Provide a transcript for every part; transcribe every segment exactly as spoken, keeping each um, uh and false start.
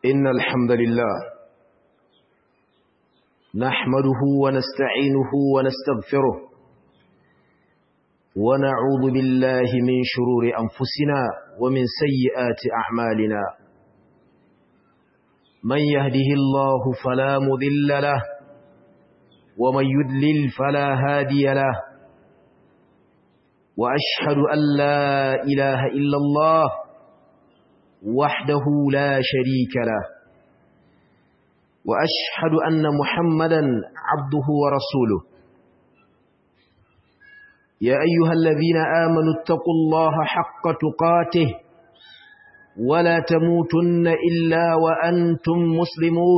إن الحمد لله نحمده ونستعينه ونستغفره ونعوذ بالله من شرور أنفسنا ومن سيئات أعمالنا. من يهده الله فلا مضل له ومن يضلل فلا هادي له، وأشهد أن لا إله إلا الله وحده لا شريك له، وأشهد أن محمدًا عبده ورسوله. يا أيها الذين آمنوا اتقوا الله حق تقاته ولا تموتن إلا وأنتم مسلمون.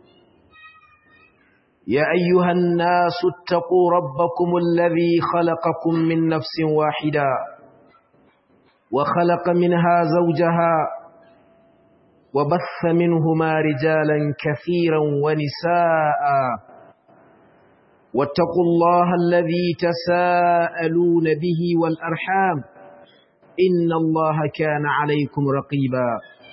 يا أيها الناس اتقوا ربكم الذي خلقكم من نفس واحدة وخلق منها زوجها وبث منهما رجالا كثيرا ونساء، واتقوا الله الذي تساءلون به والأرحام إن الله كان عليكم رقيبا.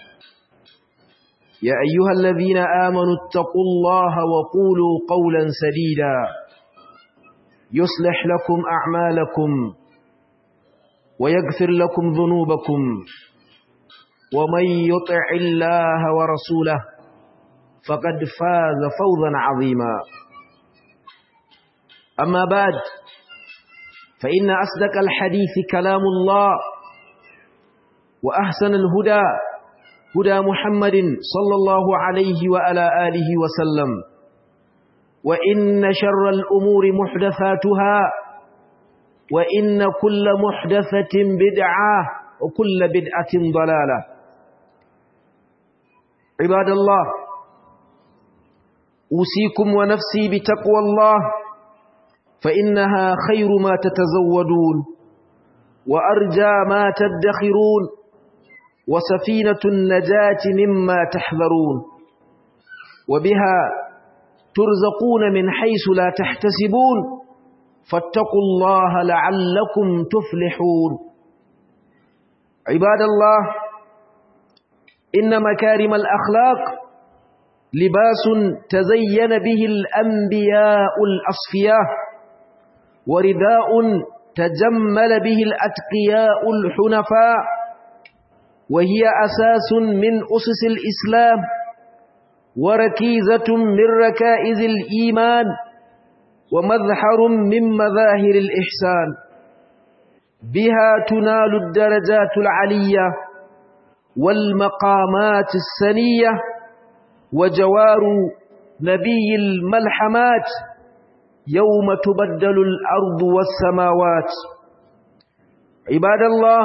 يا أيها الذين آمنوا اتقوا الله وقولوا قولا سديدا يصلح لكم أعمالكم ويغفر لكم ذنوبكم، ومن يطع الله ورسوله فقد فاز فوزا عظيما. أما بعد، فإن أصدق الحديث كلام الله، وأحسن الهدى هدى محمد صلى الله عليه وعلى آله وسلم، وإن شر الأمور محدثاتها، وإن كل محدثة بدعة وكل بدعة ضلالة. عباد الله، أوصيكم ونفسي بتقوى الله، فإنها خير ما تتزودون وأرجى ما تدخرون وسفينة النجاة مما تحذرون، وبها ترزقون من حيث لا تحتسبون، فاتقوا الله لعلكم تفلحون. عباد الله، إن مكارم الأخلاق لباس تزين به الأنبياء الأصفياء، ورداء تجمل به الأتقياء الحنفاء، وهي أساس من أسس الإسلام وركيزة من ركائز الإيمان ومظهر من مظاهر الإحسان. بها تنال الدرجات العلية والمقامات السنية وجوار نبي الملحمات يوم تبدل الأرض والسماوات. عباد الله،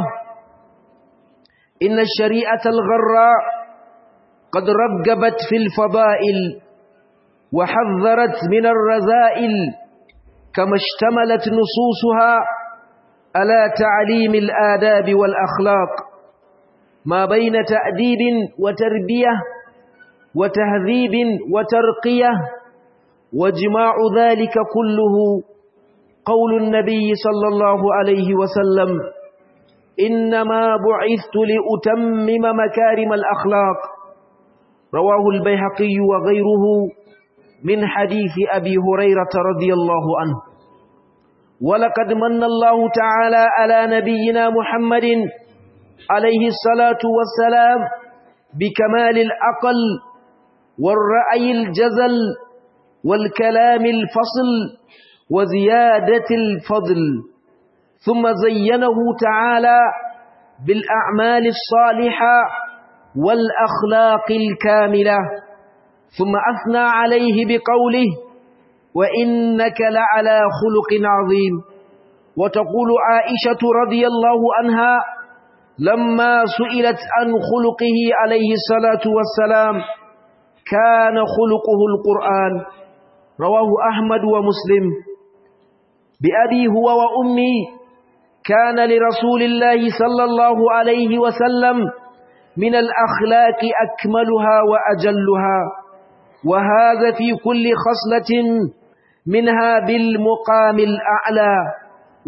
إن الشريعة الغراء قد رغبت في الفضائل وحذرت من الرذائل، كما اشتملت نصوصها على تعليم الآداب والأخلاق ما بين تأديب وتربية وتهذيب وترقية، وجماع ذلك كله قول النبي صلى الله عليه وسلم: إنما بعثت لأتمم مكارم الأخلاق. رواه البيهقي وغيره من حديث أبي هريرة رضي الله عنه. ولقد من الله تعالى على نبينا محمد عليه الصلاة والسلام بكمال العقل والرأي الجزل والكلام الفصل وزيادة الفضل، ثم زينه تعالى بالأعمال الصالحة والأخلاق الكاملة، ثم أثنى عليه بقوله: وإنك لعلى خلق عظيم. وتقول عائشة رضي الله عنها لما سئلت عن خلقه عليه الصلاة والسلام: كان خلقه القرآن. رواه أحمد ومسلم. بأبي هو وأمي، كان لرسول الله صلى الله عليه وسلم من الأخلاق أكملها وأجلها، وهذا في كل خصلة منها بالمقام الأعلى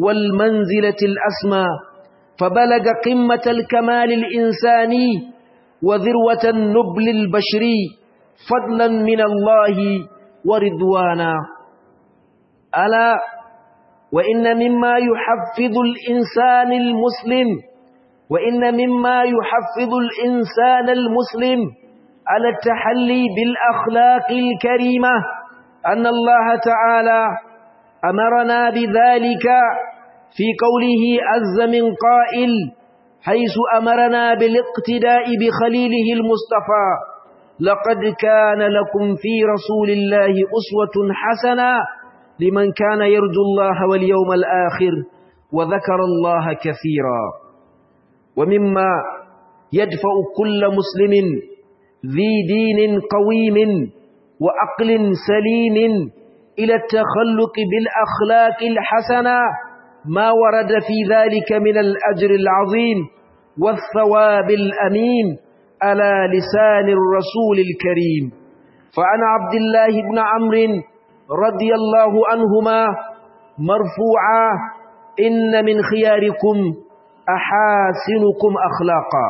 والمنزلة الأسمى، فبلغ قمة الكمال الإنساني وذروة النبل البشري فضلا من الله ورضوانا. ألا وإن مما يحفظ الإنسان المسلم وإن مما يحفظ الإنسان المسلم على التحلي بالأخلاق الكريمة أن الله تعالى أمرنا بذلك في قوله عز من قائل، حيث أمرنا بالاقتداء بخليله المصطفى: لقد كان لكم في رسول الله أسوة حسنة لمن كان يرجو الله واليوم الآخر وذكر الله كثيرا. ومما يدفع كل مسلم ذي دين قويم وعقل سليم إلى التخلق بالأخلاق الحسنة ما ورد في ذلك من الأجر العظيم والثواب الأمين على لسان الرسول الكريم. فعن عبد الله بن عمرو رضي الله عنهما مرفوعا: إن من خياركم أحاسنكم أخلاقا.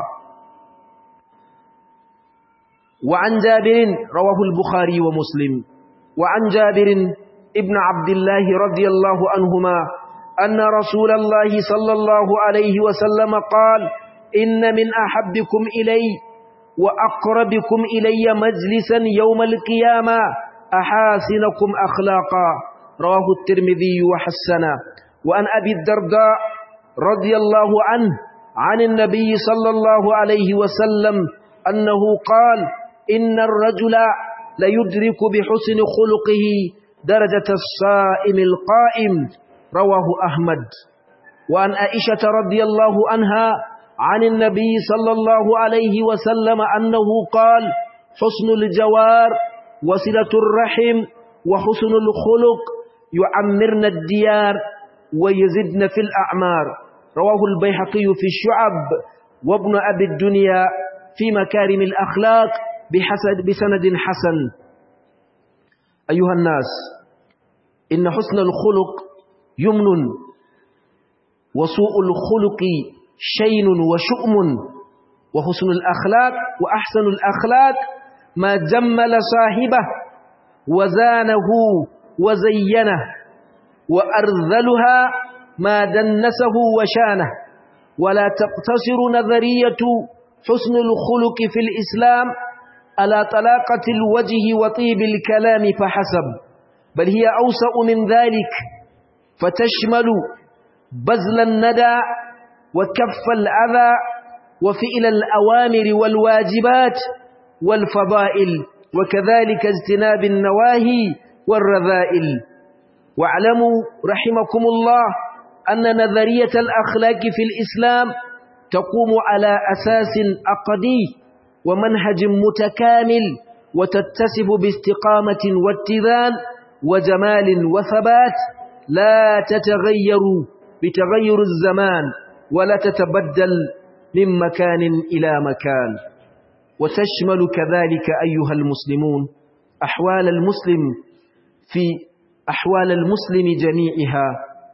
وعن جابر رواه البخاري ومسلم وعن جابر ابن عبد الله رضي الله عنهما أن رسول الله صلى الله عليه وسلم قال: إن من أحبكم إلي وأقربكم إلي مجلسا يوم القيامة أحاسنكم أخلاقا. رواه الترمذي وحسنه. وعن أبي الدرداء رضي الله عنه عن النبي صلى الله عليه وسلم أنه قال: إن الرجل ليدرك بحسن خلقه درجة الصائم القائم. رواه أحمد. وعن عائشة رضي الله عنها عن النبي صلى الله عليه وسلم أنه قال: حسن الجوار وصلة الرحم وحسن الخلق يعمرن الديار ويزدن في الأعمار. رواه البيهقي في الشعب وابن أبي الدنيا في مكارم الأخلاق بحسد بسند حسن. أيها الناس، إن حسن الخلق يمن وسوء الخلق شين وشؤم، وحسن الأخلاق وأحسن الأخلاق ما جمل صاحبه وزانه وزينه، وأرذلها ما دنسه وشانه. ولا تقتصر نظرية حسن الخلق في الإسلام على طلاقة الوجه وطيب الكلام فحسب، بل هي أوسع من ذلك، فتشمل بذل الندى وكف الأذى وفعل الأوامر والواجبات والفضائل، وكذلك اجتناب النواهي والرذائل. واعلموا رحمكم الله أن نظرية الأخلاق في الإسلام تقوم على أساس عقدي ومنهج متكامل، وتتسف باستقامة واتزان وجمال وثبات، لا تتغير بتغير الزمان ولا تتبدل من مكان إلى مكان. وتشمل كذلك أيها المسلمون أحوال المسلم في أحوال المسلم جميعها،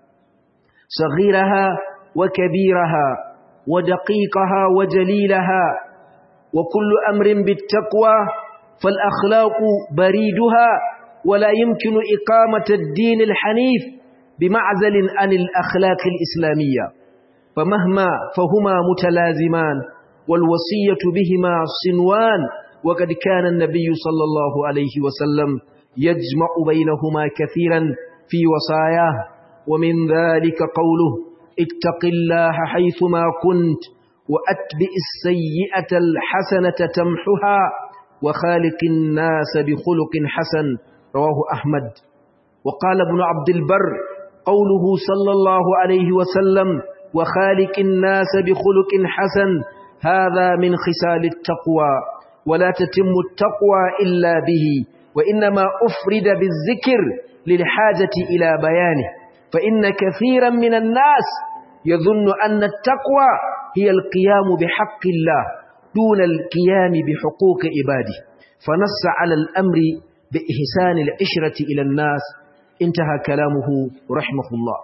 صغيرها وكبيرها ودقيقها وجليلها، وكل أمر بالتقوى، فالأخلاق بريدها، ولا يمكن إقامة الدين الحنيف بمعزل عن الأخلاق الإسلامية، فمهما فهما متلازمان والوصية بهما صنوان. وقد كان النبي صلى الله عليه وسلم يجمع بينهما كثيرا في وصاياه، ومن ذلك قوله: اتق الله حيثما كنت وأتبع السيئة الحسنة تمحها وخالق الناس بخلق حسن. رواه أحمد. وقال ابن عبد البر: قوله صلى الله عليه وسلم وخالق الناس بخلق حسن هذا من خصال التقوى، ولا تتم التقوى إلا به، وإنما أفرد بالذكر للحاجة إلى بيانه، فإن كثيرا من الناس يظن أن التقوى هي القيام بحق الله دون القيام بحقوق عباده، فنص على الأمر بإحسان العشرة إلى الناس. انتهى كلامه رحمه الله.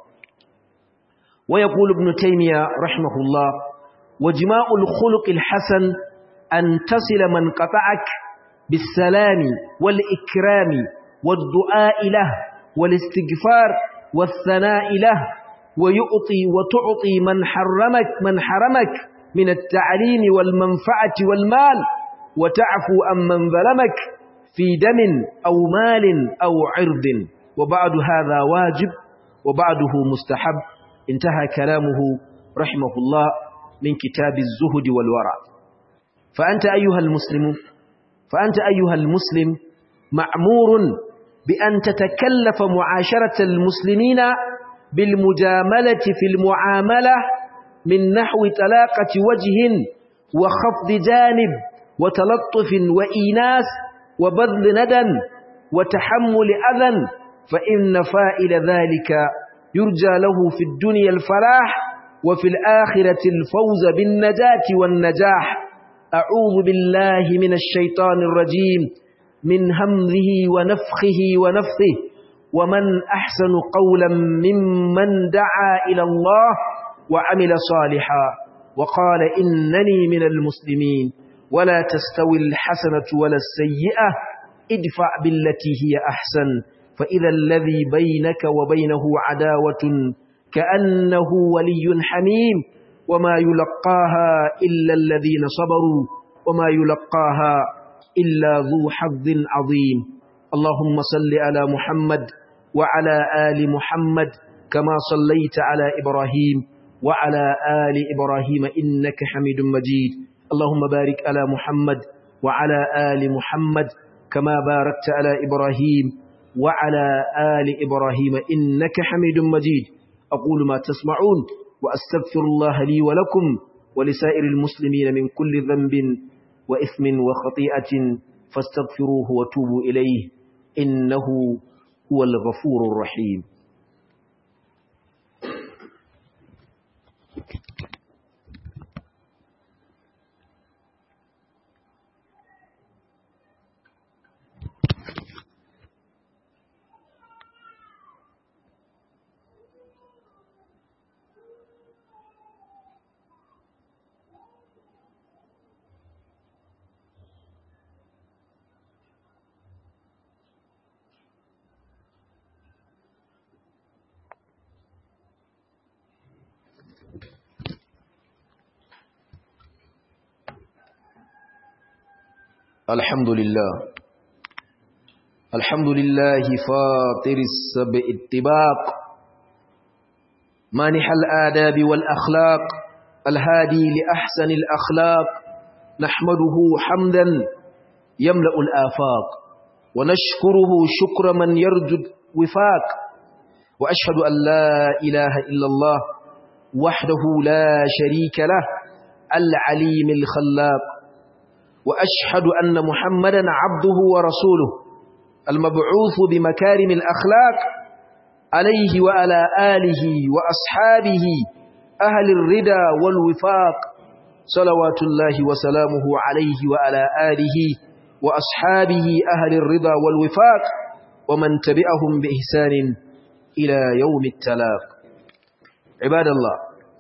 ويقول ابن تيمية رحمه الله: وجماع الخلق الحسن أن تصل من قطعك بالسلام والإكرام والدعاء له والاستغفار والثناء له، ويؤطي وتعطي من حرمك من حرمك من التعليم والمنفعة والمال، وتعفو عن من ظلمك في دم أو مال أو عرض، وبعد هذا واجب وبعده مستحب. انتهى كلامه رحمه الله من كتاب الزهد والورع. فأنت أيها المسلم فأنت أيها المسلم مأمور بأن تتكلف معاشرة المسلمين بالمجاملة في المعاملة من نحو طلاقة وجه وخفض جانب وتلطف وإيناس وبذل ندى وتحمل أذى، فإن فائل ذلك يرجى له في الدنيا الفلاح وفي الآخرة الفوز بالنجاة والنجاح. أعوذ بالله من الشيطان الرجيم من همزه ونفخه ونفثه. ومن أحسن قولا ممن دعا إلى الله وعمل صالحا وقال إنني من المسلمين. ولا تستوي الحسنة ولا السيئة، ادفع بالتي هي أحسن، فإذا الذي بينك وبينه عداوة كأنه ولي حميم، وما يلقاها إلا الذين صبروا وما يلقاها إلا ذو حظ عظيم. اللهم صل على محمد وعلى آل محمد كما صليت على إبراهيم وعلى آل إبراهيم إنك حميد مجيد. اللهم بارك على محمد وعلى آل محمد كما باركت على إبراهيم وعلى آل إبراهيم إنك حميد مجيد. أقول ما تسمعون وأستغفر الله لي ولكم ولسائر المسلمين من كل ذنب وإثم وخطيئة فاستغفروه وتوبوا إليه إنه هو الغفور الرحيم. الحمد لله الحمد لله فاطر السبع الطباق مانح الآداب والأخلاق الهادي لأحسن الأخلاق، نحمده حمدا يملأ الآفاق ونشكره شكر من يرجو الوفاق، وأشهد أن لا إله إلا الله وحده لا شريك له العليم الخلاق، وأشهد أن محمدا عبده ورسوله المبعوث بمكارم الأخلاق عليه وعلى آله وأصحابه أهل الردى والوفاق، صلوات الله وسلامه عليه وعلى آله وأصحابه أهل الرضا والوفاق ومن تبعهم بإحسان إلى يوم التلاق. عباد الله،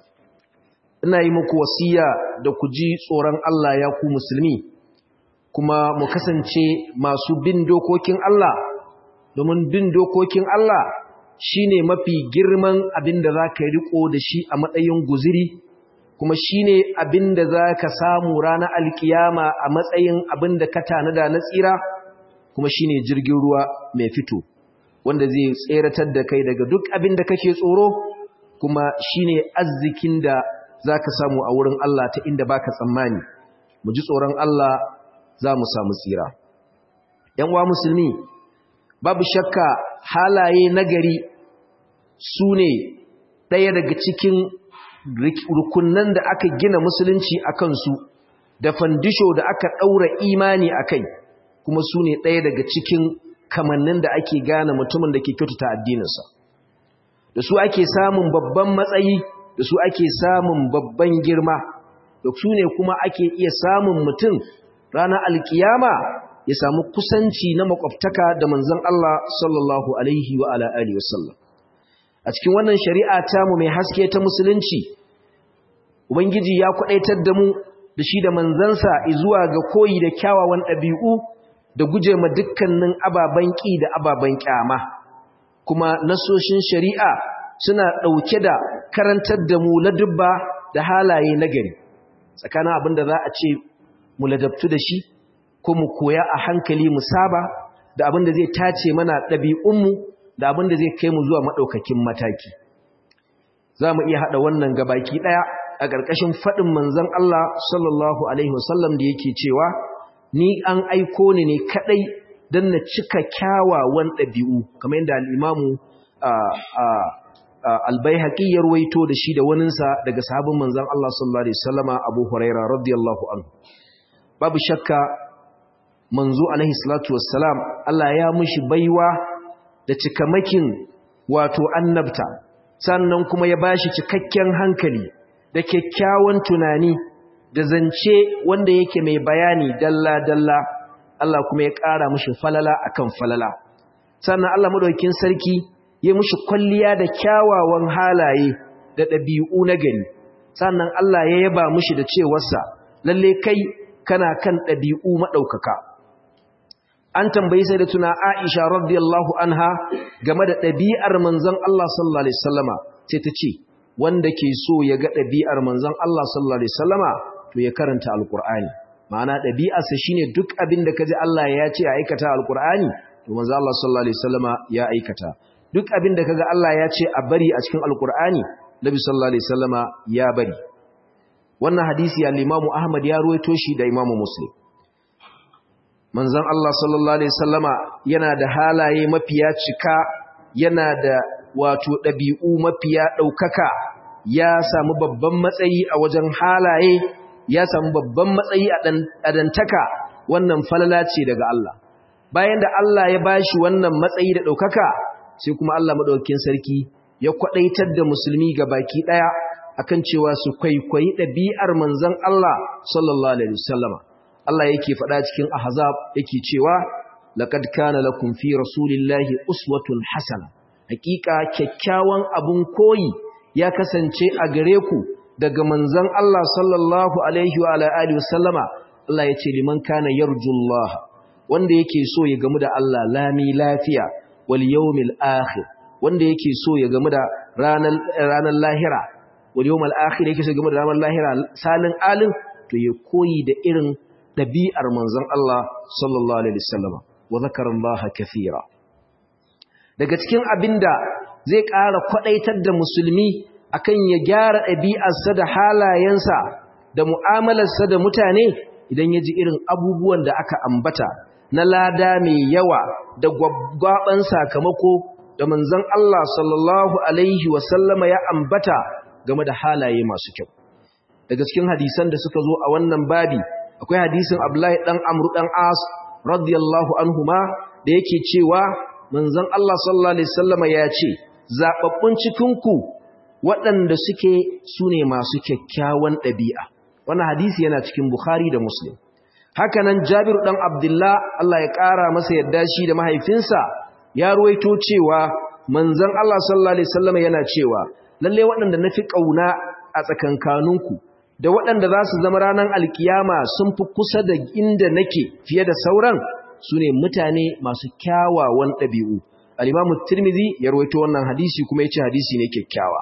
ina yi muku wasiya da ku ji tsoron Allah ya ku musulmi, kuma mu kasance masu bin dokokin Allah, domin bin dokokin Allah shine mafi girman abin da za ka riko da shi a matsayin guziri, kuma shine abin da za ka samu ranar alkiyama a matsayin abin da ka tanada na tsira, kuma shine jirgin ruwa mai fito wanda zai tseratar da kai daga duk abin da kake tsoro, kuma shine arzikin da za ka samu a wurin Allah ta inda baka tsammani. Mu ji tsoron Allah za mu samu tsira. ‘Yan uwa musulmi, babu shakka halaye nagari su ne ɗaya daga cikin rukunan da aka gina musulunci a kansu, da fandisho da aka ɗaura imani a kai, kuma su ne ɗaya daga cikin kamannin da ake gane mutumin da ke kyautata addininsa. Da su ake samun babban matsayi, da su ake samun babban girma, da su ne kuma ake iya samun mutum ranar alkiyama ya samu kusanci na makwabtaka da manzon Allah sallallahu alaihi wa ala alihi wasallam. A cikin wannan shari'a ta mu mai haske ta musulunci, ubangiji ya kwadaitar da mu da shi da manzansa zuwa ga koyi da kyawawan ɗabi'u da guje ma dukkanin ababen ƙi da ababen ƙyama. Kuma nasoshin shari'a suna ɗauke da karantar da mu ladubba da halaye nagari, tsakanin abin da za a ce mu ladabtu da shi ko mu koya a hankali mu saba, da abin da zai tace mana ɗabi'unmu, da abin da zai kai mu zuwa maɗaukakin mataki. Za mu iya haɗa wannan gabaki ɗaya a ƙarƙashin faɗin manzon Allah sallallahu alaihi wasallam da yake cewa, ni an aiko ni ne kaɗai don na cika kyawawan ɗabi'u, kamar yadda al'imamu al-Baihaqi ya ruwaito da shi da waninsa daga sahabin manzon Allah sallallahu alaihi wasallama Abu Huraira radiyallahu anhu. Babu shakka manzo alaihi salatu wassalam Allah ya mushi baiwa da cikamakin wato annabta, sannan kuma ya bashi cikakken hankali da kyakkyawan tunani da zance wanda yake mai bayani dalla dalla. Allah kuma ya ƙara mushi falala akan falala, sannan Allah madaukakin sarki ya mushi kwalliya da kyawawan halaye da ɗabi'u na gari, sannan Allah ya yaba mushi da cewarsa lalle kai kana kan ɗabi'u maɗaukaka. An tambayi sai da tuna Aisha radiyallahu anha game da ɗabi'ar manzon Allah sallallahu alaihi wasallama, sai ta ce wanda ke so ya ga ɗabi'ar manzon Allah sallallahu alaihi wasallama to ya karanta alqur'ani. Ma'ana ɗabi'arsa shine duk abin da kaji Allah ya ce a aikata alqur'ani to manzon Allah sallallahu alaihi wasallama ya aikata. Duk abin da kaga Allah ya ce a bari a cikin alqur'ani Nabi sallallahu alaihi wasallama ya bari. Wannan hadisi al-Imam Ahmad ya ruwaito shi da Imam Muslim. Manzon Allah sallallahu alaihi wasallama yana da halaye mafiya cika, yana da wato ɗabi'u mafiya ɗaukaka, ya samu babban matsayi a wajen halaye, ya samu babban matsayi a dantaka. Wannan falala ce daga Allah. Bayan da Allah ya bashi wannan matsayi da ɗaukaka, sai kuma Allah madaukakin sarki ya kwadaitar da musulmi baki daya akan cewa su kwaikwayi ɗabi'ar manzon Allah sallallahu alaihi wasallama. Allah yake faɗa cikin Ahzab yake cewa laqad kana lakum fi rasulillahi uswatun hasana, hakika kyakkyawan abun koyi ya kasance a gare ku daga manzon Allah sallallahu alaihi wa alihi wasallama. Allah yace liman kana yarjullah, wanda yake so ya gamu da Allah lami lafiya, wal yawmil akhir, wanda yake so ya gamu da ranar ranar lahira, wal yawmil akhir yake so ya gamu da ranar lahira salin alin, to ya koyi da irin dabi'ar manzon Allah sallallahu alaihi wasallam. Wa zakarallaha kaseera. Daga cikin abinda zai ƙara kwadaitar da musulmi akan ya gyara ɗabi'arsa da halayensa da mu'amalarsa da mutane, idan ya ji irin abubuwan da aka ambata na lada mai yawa da gwaggwaban sakamako da manzon Allah sallallahu alaihi wasallama ya ambata game da halaye masu kyau. Daga cikin hadisan da suka zo a wannan babi akwai hadisin Abdullahi dan Amr dan As radiyallahu anhuma da yake cewa manzon Allah sallallahu alaihi wasallama ya ce zababbun cikin ku waɗanda suke sune masu kyakkyawan ɗabi'a. Wannan hadisi yana cikin Bukhari da Muslim. Haka nan Jabir dan Abdullah Allah ya ƙara masa yadda shi da mahaifinsa ya ruwaito cewa manzon Allah sallallahu alaihi wasallam yana cewa lalle waɗanda nafi kauna a tsakankaninku da waɗanda za su zama ranar alkiyama sun fi kusa da inda nake fiye da sauran sune mutane masu kyawawan ɗabi'u. Al-Imam Tirmidhi ya ruwaito wannan hadisi kuma yace hadisi ne kyakkyawa.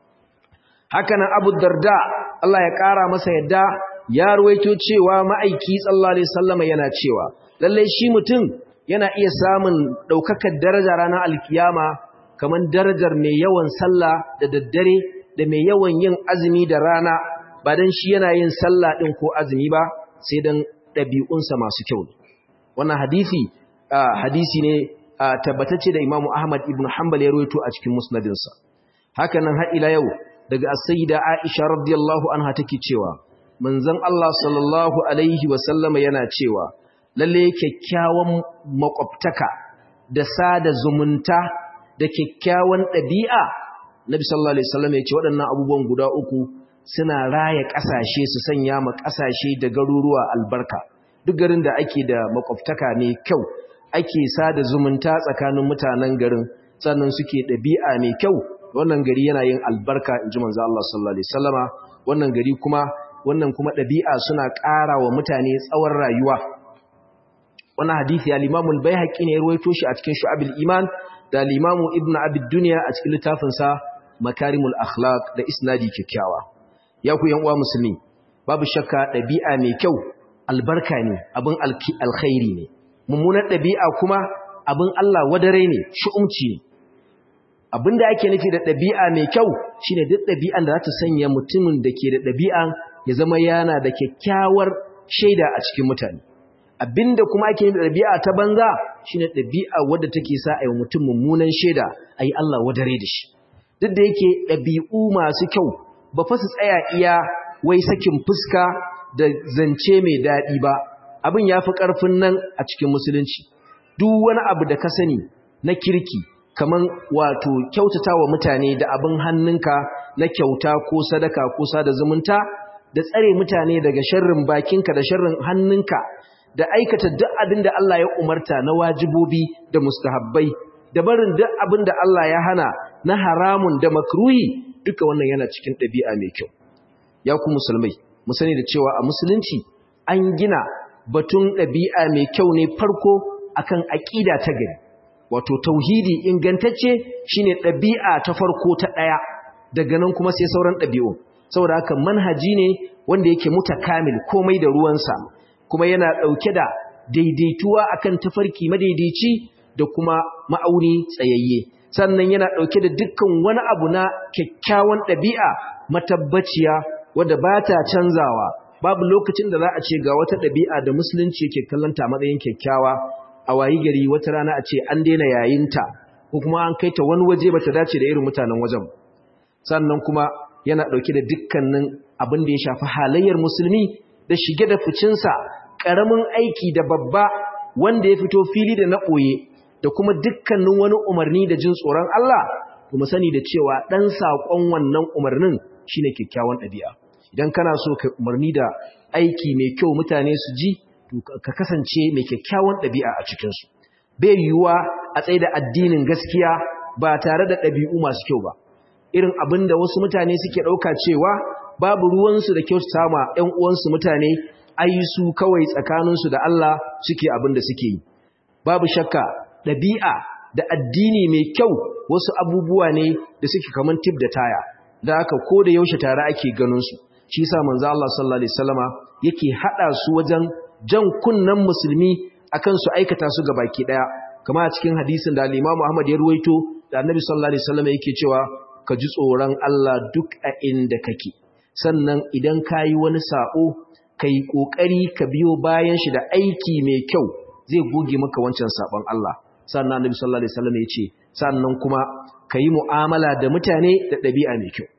Haka nan Abu Darda Allah ya ƙara masa yadda ya ruwaito cewa ma'aiki sallallahu alaihi wasallam yana cewa lalle shi mutum yana iya samun daukakar daraja ranar alkiyama kaman darajar mai yawan sallah da daddare da mai yawan yin azumi da rana, ba dan shi yana yin sallah din ko azumi ba sai dan dabi'unsa masu kyau. Wannan hadisi hadisi ne tabbatacce da Imam Ahmad ibn Hanbal ya ruwaito a cikin musnadinsa. Haka nan har ila yau daga as-sayyida Aisha radiyallahu anha take cewa manzon Allah sallallahu alaihi wasallama yana cewa lalle kyakkyawan makwabtaka da sada zumunta da kyakkyawan ɗabi'a, Nabi sallallahu alaihi wasallam ya ce waɗannan abubuwan guda uku suna raya ƙasashe su sanya ma ƙasashe da garuruwa albarka. Duk garin da ake da makwabtaka mai kyau, ake sada zumunta tsakanin mutanen garin, sannan suke ɗabi'a mai kyau, wannan gari yana yin albarka, inji manzo Allah sallallahu alaihi wasallama. Wannan gari kuma wannan kuma ɗabi'a suna ƙara wa mutane tsawon rayuwa. Wannan hadisi al-Imam al-Baihaqi ne ya rawaito shi a cikin Shu'abul Iman da al-Imam Ibn Abi Dunya a cikin littafinsa Makarimul Akhlaq da isnadi kyakkyawa. Ya ku yan uwa musulmi, babu shakka ɗabi'a mai kyau albarka ne, abin alkhairi ne. Mummunar ɗabi'a kuma abin Allah wadare ne, shu'umci ne. Abinda ake nufi da ɗabi'a mai kyau shine duk ɗabi'an da za ta sanya mutumin da ke da ɗabi'an ya zama yana da kyakkyawar shaida a cikin mutane. Abinda kuma ake nufi da ɗabi'a ta banza shine ɗabi'a wadda take sa a yi mutum mummunan shaida, a yi Allah wadare da shi. Duk da yake ɗabi'u masu kyau ba fa su tsaya iya wai sakin fuska da zance mai daɗi ba, abin ya fi ƙarfin nan a cikin musulunci. Duk wani abu da ka sani na kirki, kaman wato kyautata wa mutane da abin hannunka na kyauta ko sadaka ko sada zumunta, da tsare mutane daga sharrin bakinka da sharrin hannunka, da aikata duk abin da Allah ya umarta na wajibobi da mustahabbai, da barin duk abin da Allah ya hana na haramun da makruhi, duka wannan yana cikin ɗabi'a mai kyau. Ya ku musulmai, mu sani da cewa a musulunci an gina batun ɗabi'a mai kyau ne farko akan aƙida ta gari. Wato tauhidi ingantacce shine ɗabi'a ta farko ta ɗaya, daga nan kuma sai sauran ɗabi'u. Saboda haka manhaji ne wanda yake mutakamil, komai da ruwansa, kuma yana ɗauke da daidaituwa akan tafarki madaidaici da kuma ma'auni tsayayye. Sannan yana ɗauke da dukkan wani abu na kyakkyawan ɗabi'a matabbaciya wadda ba ta canzawa. Babu lokacin da za a ce ga wata ɗabi'a da musulunci yake kallonta a matsayin kyakkyawa, a wayi gari wata rana a ce an daina yayinta ko kuma an kai ta wani waje bata dace da irin mutanen wajen. Sannan kuma yana dauke da dukkanin abin da ya shafi halayyar musulmi da shige da ficinsa, karamin aiki da babba, wanda ya fito fili da na koye, da kuma dukkanin wani umarni da jin tsoron Allah. Kuma sani da cewa dan sakon wannan umarnin shine kyakkyawan ɗabi'a. Idan kana so ka umarni da aiki mai kyau mutane su ji, ka kasance mai kyakkyawan ɗabi'a a cikinsu. Bai yiwuwa a tsaye da addinin gaskiya ba tare da ɗabi'u masu kyau ba. Irin abin da wasu mutane suke ɗauka cewa babu ruwansu da kyautata ma ‘yan uwansu mutane, ai su kawai tsakaninsu da Allah suke abin da suke yi. Babu shakka ɗabi'a da addini mai kyau wasu abubuwa ne da suke kaman tip da taya, da haka ko da yaushe tare ake ganinsu. Shi sa manzo Allah sallallahu alaihi wasallama yake haɗa su wajen jan kunnan musulmi akan su aikata su gabaki daya, kama a cikin hadisin da al-Imam Ahmad ya ruwaito da Annabi sallallahu alaihi wasallam yake cewa ka ji tsoron Allah duk a inda kake, sannan idan kayi wani sako kai kokari ka biyo bayan shi da aiki mai kyau, zai goge maka wancan sabon Allah. Sannan Annabi sallallahu alaihi wasallam ya ce sannan kuma kayi mu'amala da mutane da dabi'a mai kyau.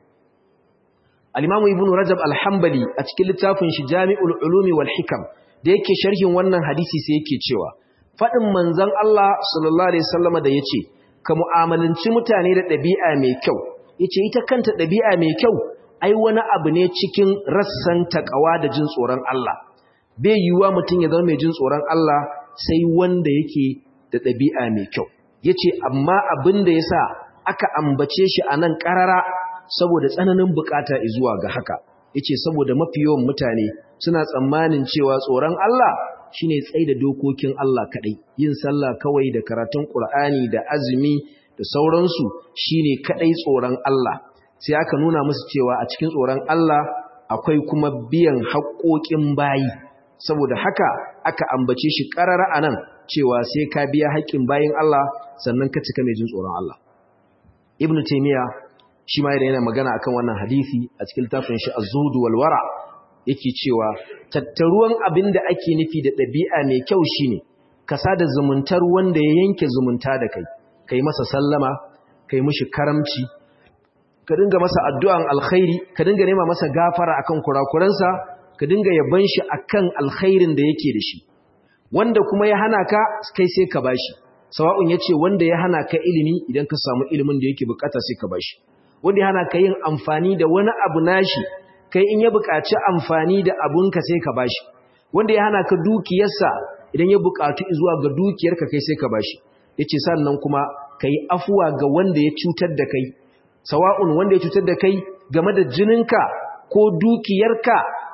Al-Imam Ibn Rajab al-Hanbali a cikin littafin shi Jami'ul Ulumi wal Hikam da yake sharhin wannan hadisi sai yake cewa fadin manzon Allah sallallahu alaihi wasallam da yace ka mu'amalanci mutane da dabi'a mai kyau, yace ita kanta dabi'a mai kyau ai wani abu ne cikin rassan takawa da jin tsoron Allah. Bai yiwuwa mutum ya zama mai jin tsoron Allah sai wanda yake da dabi'a mai kyau. Yace amma abin da yasa aka ambace shi anan karara saboda tsananin bukata zuwa ga haka. Yace saboda mafi yawan mutane suna tsammanin cewa tsoron Allah shine tsaida dokokin Allah kadai, yin sallah kawai da karatun Qur'ani da azumi da sauransu shine kadai tsoron Allah. Sai aka nuna musu cewa a cikin tsoron Allah akwai kuma biyan haƙoƙin bayi. Saboda haka aka ambace shi qarara anan cewa sai ka biya haƙƙin bayin Allah sannan ka cika mai jin tsoron Allah. Ibn Taymiyyah shi ma yana magana akan wannan hadisi a cikin littafin shi Az-Zuhd wal Wara, yake cewa tattaruwan abinda ake nufi da ɗabi'a mai kyau shine ka sada zumuntar wanda ya yanke zumunta da kai, kai masa sallama, kai mishi karamci, ka dinga masa addu'an alkhairi, ka dinga nema masa gafara akan kurakuransa, ka dinga yaban shi akan alkhairin da yake da shi. Wanda kuma ya hana ka kai sai ka bashi, sawa'un yace wanda ya hana ka ilimi, idan ka samu ilimin da yake bukata sai ka bashi. Wanda ya hana ka yin amfani da wani abu nashi, kai in ya buƙaci amfani da abunka sai ka bashi. Wanda ya hana ka dukiyarsa, idan ya buƙatu zuwa ga dukiyarka kai sai ka bashi. Yace sannan kuma kai afuwa ga wanda ya cutar da kai, sawa'un wanda ya cutar da kai game da jininka ko dukiyarka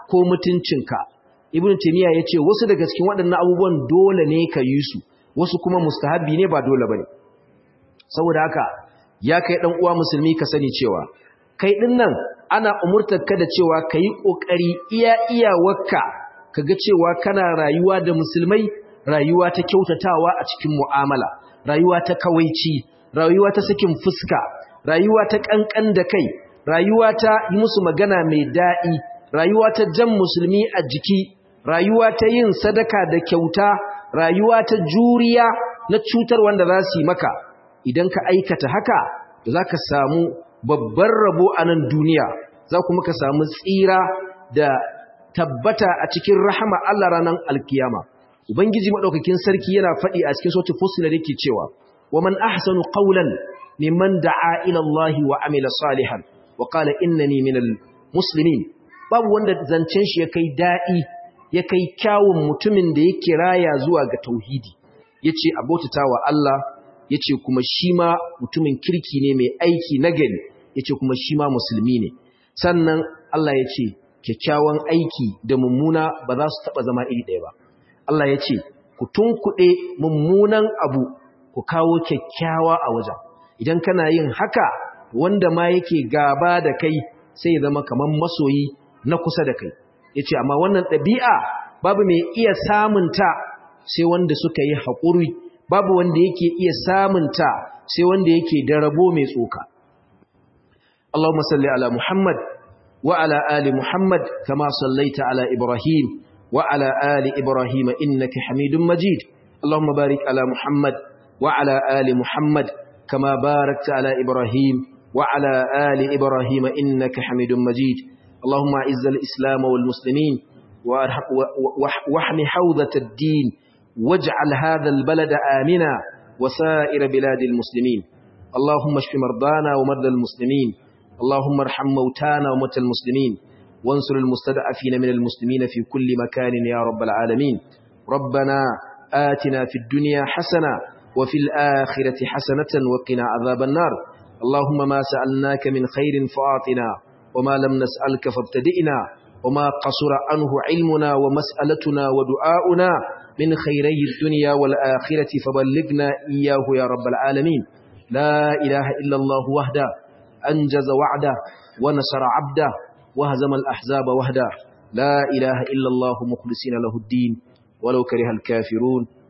ko mutuncinka. Ibn Taymiyyah yace wasu daga cikin waɗannan abubuwan dole ne ka yi su, wasu kuma mustahabbi ne ba dole bane. Saboda haka ya kai dan uwa musulmi ka sani cewa kai din nan ana umurtarka da cewa kai kokari iya iyawarka kaga cewa kana rayuwa da musulmai, rayuwa ta kyautatawa a cikin mu'amala, rayuwa ta kawaici, rayuwa ta sakin fuska, rayuwa ta kankan da kai, rayuwa ta yi musu magana mai daɗi, rayuwa ta jan musulmi a jiki, rayuwa ta yin sadaka da kyauta, rayuwa ta juriya na cutar wanda za su yi maka. Idan ka aikata haka za ka samu babban rabo a nan duniya, za kuma ka samu tsira da tabbata a cikin rahama Allah ranar alkiyama. Ubangiji madaukakin sarki yana faɗi a cikin suratul Fussilat yake cewa wa man ahsanu qawlan mimman da'a ila Allah wa amila salihan wa qala innani minal muslimin. Babu wanda zancen shi ya kai daɗi, ya kai kyawun mutumin da ya kiraya zuwa ga tauhidi, yace abotatawa Allah, yace kuma shi ma mutumin kirki ne mai aiki nagari, yace kuma shi ma musulmi ne. Sannan Allah yace kyakkyawan aiki da mummuna ba za su taba zama iri ɗaya ba. Allah yace ku tunkuɗe mummunan abu ku kawo kyakkyawa a wajen. Idan kana yin haka, wanda ma yake gaba da kai sai ya zama kaman masoyi na kusa da kai. Yace amma wannan ɗabi'a babu mai iya samunta sai wanda suka yi haƙuri, babu wanda yake iya samunta sai wanda yake da rabo mai tsoka. Allahumma salli ala Muhammad wa ala ali Muhammad kama sallaita ala Ibrahim wa ala ali Ibrahim innaka Hamidum Majid. Allahumma barik ala Muhammad wa ala ali Muhammad kama barakta ala Ibrahim wa ala ali Ibrahim innaka Hamidum Majid. Allahumma a'izz al-islam wal muslimin واحمي حوزة الدين واجعل هذا البلد آمنا وسائر بلاد المسلمين. اللهم اشف مرضانا ومرضى المسلمين، اللهم ارحم موتانا وموتى المسلمين، وانصر المستضعفين من المسلمين في كل مكان يا رب العالمين. ربنا آتنا في الدنيا حسنة وفي الآخرة حسنة وقنا عذاب النار. اللهم ما سألناك من خير فأعطنا، وما لم نسألك فابتدئنا، وما قصر عنه علمنا ومسألتنا ودعاؤنا من خيري الدنيا والآخرة فبلغنا إياه يا رب العالمين. لا إله إلا الله وحده أنجز وعده ونصر عبده وهزم الأحزاب وحده. لا إله إلا الله مخلصين له الدين ولو كره الكافرون.